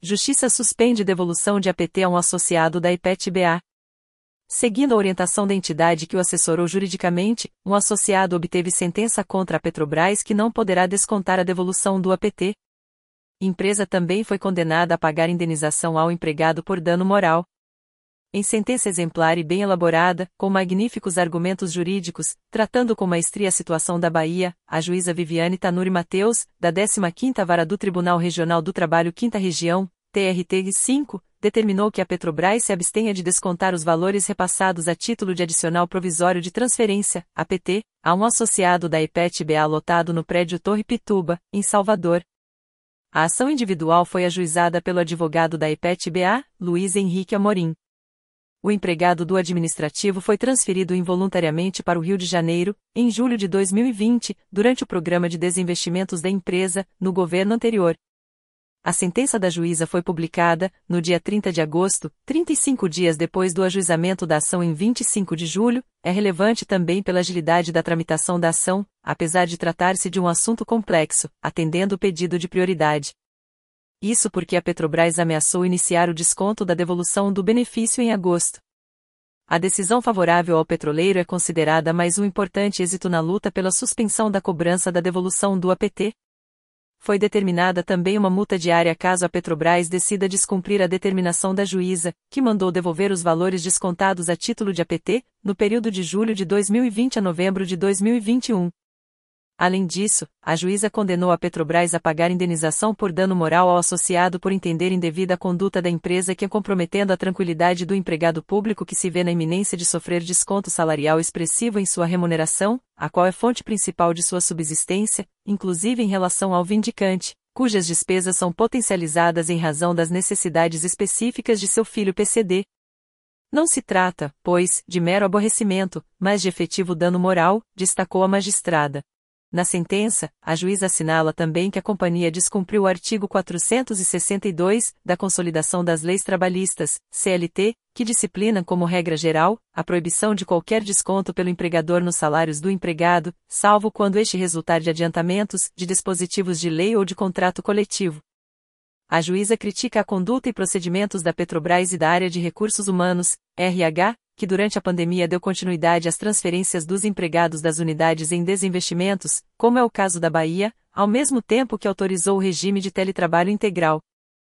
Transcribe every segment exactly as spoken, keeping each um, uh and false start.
Justiça suspende devolução de A P T a um associado da IPET-B A. Seguindo a orientação da entidade que o assessorou juridicamente, um associado obteve sentença contra a Petrobras que não poderá descontar a devolução do A P T. Empresa também foi condenada a pagar indenização ao empregado por dano moral. Em sentença exemplar e bem elaborada, com magníficos argumentos jurídicos, tratando com maestria a situação da Bahia, a juíza Viviane Tanuri Mateus, da décima quinta Vara do Tribunal Regional do Trabalho quinta Região, T R T cinco, determinou que a Petrobras se abstenha de descontar os valores repassados a título de adicional provisório de transferência, A P T, a um associado da IPET-B A lotado no prédio Torre Pituba, em Salvador. A ação individual foi ajuizada pelo advogado da IPET-B A, Luiz Henrique Amorim. O empregado do administrativo foi transferido involuntariamente para o Rio de Janeiro, em julho de dois mil e vinte, durante o programa de desinvestimentos da empresa, no governo anterior. A sentença da juíza foi publicada, no dia trinta de agosto, trinta e cinco dias depois do ajuizamento da ação em vinte e cinco de julho, é relevante também pela agilidade da tramitação da ação, apesar de tratar-se de um assunto complexo, atendendo o pedido de prioridade. Isso porque a Petrobras ameaçou iniciar o desconto da devolução do benefício em agosto. A decisão favorável ao petroleiro é considerada mais um importante êxito na luta pela suspensão da cobrança da devolução do A P T. Foi determinada também uma multa diária caso a Petrobras decida descumprir a determinação da juíza, que mandou devolver os valores descontados a título de A P T, no período de julho de dois mil e vinte a novembro de dois mil e vinte e um. Além disso, a juíza condenou a Petrobras a pagar indenização por dano moral ao associado por entender indevida a conduta da empresa que, comprometendo a tranquilidade do empregado público que se vê na iminência de sofrer desconto salarial expressivo em sua remuneração, a qual é fonte principal de sua subsistência, inclusive em relação ao vindicante, cujas despesas são potencializadas em razão das necessidades específicas de seu filho P C D. Não se trata, pois, de mero aborrecimento, mas de efetivo dano moral, destacou a magistrada. Na sentença, a juíza assinala também que a companhia descumpriu o artigo quatrocentos e sessenta e dois, da Consolidação das Leis Trabalhistas, C L T, que disciplina como regra geral, a proibição de qualquer desconto pelo empregador nos salários do empregado, salvo quando este resultar de adiantamentos, de dispositivos de lei ou de contrato coletivo. A juíza critica a conduta e procedimentos da Petrobras e da área de recursos humanos, R H, que durante a pandemia deu continuidade às transferências dos empregados das unidades em desinvestimentos, como é o caso da Bahia, ao mesmo tempo que autorizou o regime de teletrabalho integral.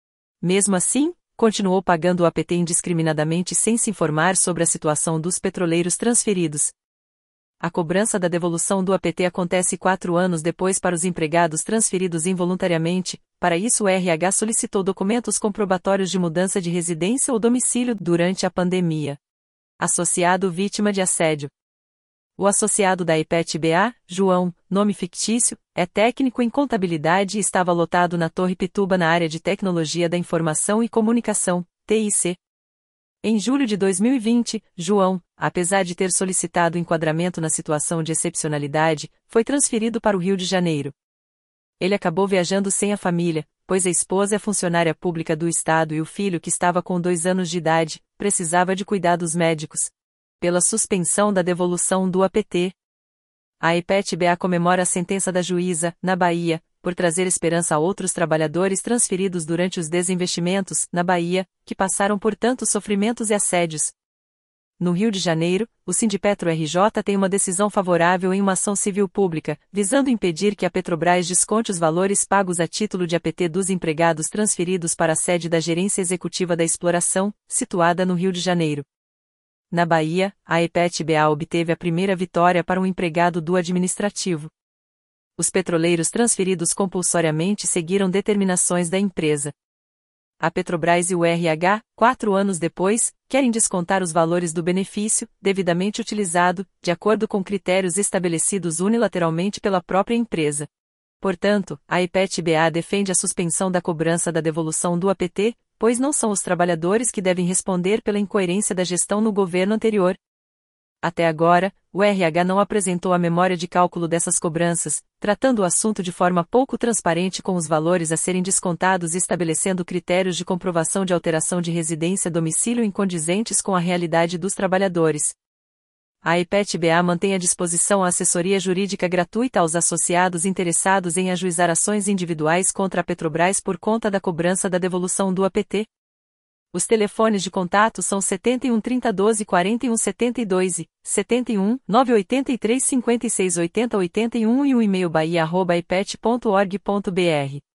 Mesmo assim, continuou pagando o A P T indiscriminadamente sem se informar sobre a situação dos petroleiros transferidos. A cobrança da devolução do A P T acontece quatro anos depois para os empregados transferidos involuntariamente. Para isso o R H solicitou documentos comprobatórios de mudança de residência ou domicílio durante a pandemia. Associado vítima de assédio. O associado da IPET-B A, João, nome fictício, é técnico em contabilidade e estava lotado na Torre Pituba na área de Tecnologia da Informação e Comunicação, T I C. Em julho de dois mil e vinte, João, apesar de ter solicitado enquadramento na situação de excepcionalidade, foi transferido para o Rio de Janeiro. Ele acabou viajando sem a família, pois a esposa é funcionária pública do Estado e o filho, que estava com dois anos de idade, precisava de cuidados médicos. Pela suspensão da devolução do A P T. A IPET-B A comemora a sentença da juíza, na Bahia, por trazer esperança a outros trabalhadores transferidos durante os desinvestimentos, na Bahia, que passaram por tantos sofrimentos e assédios. No Rio de Janeiro, o Sindipetro R J tem uma decisão favorável em uma ação civil pública, visando impedir que a Petrobras desconte os valores pagos a título de A P T dos empregados transferidos para a sede da Gerência Executiva da Exploração, situada no Rio de Janeiro. Na Bahia, a IPET-B A obteve a primeira vitória para um empregado do administrativo. Os petroleiros transferidos compulsoriamente seguiram determinações da empresa. A Petrobras e o R H, quatro anos depois, querem descontar os valores do benefício, devidamente utilizado, de acordo com critérios estabelecidos unilateralmente pela própria empresa. Portanto, a IPET-B A defende a suspensão da cobrança da devolução do A P T, pois não são os trabalhadores que devem responder pela incoerência da gestão no governo anterior. Até agora, o R H não apresentou a memória de cálculo dessas cobranças, tratando o assunto de forma pouco transparente com os valores a serem descontados e estabelecendo critérios de comprovação de alteração de residência e domicílio incondizentes com a realidade dos trabalhadores. A IPET-B A mantém à disposição a assessoria jurídica gratuita aos associados interessados em ajuizar ações individuais contra a Petrobras por conta da cobrança da devolução do A P T. Os telefones de contato são setenta e um, trinta, doze, quarenta e um, setenta e dois e setenta e um, nove oito três, cinco seis, oito zero oito um e um e o e-mail bahia arroba ipet ponto org ponto br.